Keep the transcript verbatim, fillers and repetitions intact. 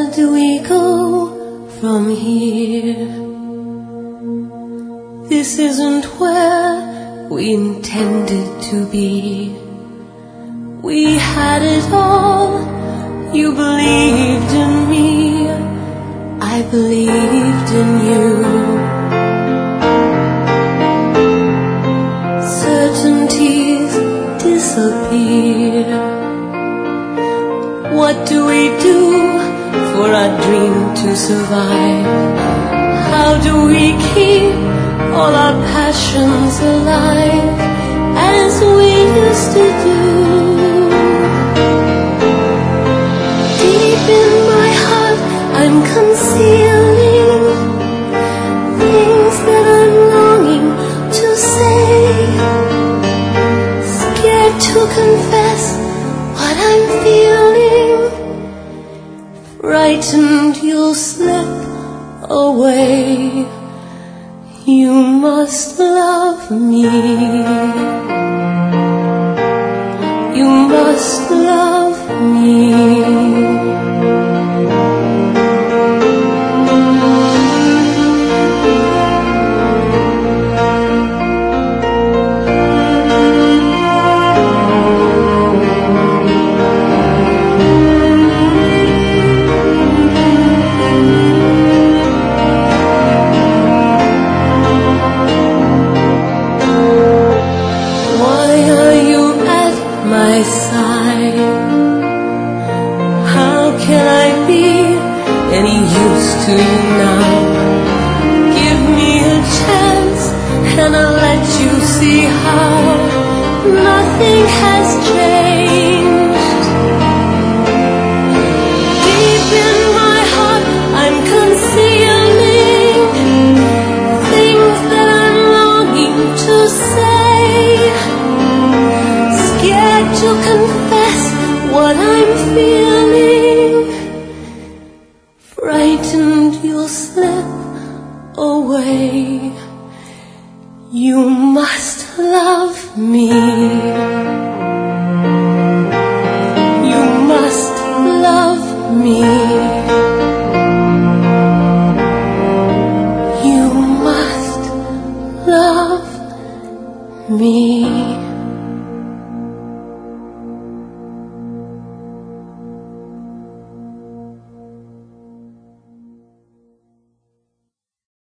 Where do we go from here? This isn't where we intended to be. We had it all. You believed in me, I believed in you. Certainties disappear. What do we do for our dream to survive? How do we keep all our passions alive as we used to do? Deep in my heart I'm concealing things that I'm longing to say, scared to confess what I'm feeling, frightened you'll slip away. You must love me. You must love me. My side, how can I be any use to you now? Give me a chance and I'll let you see how nothing has changed.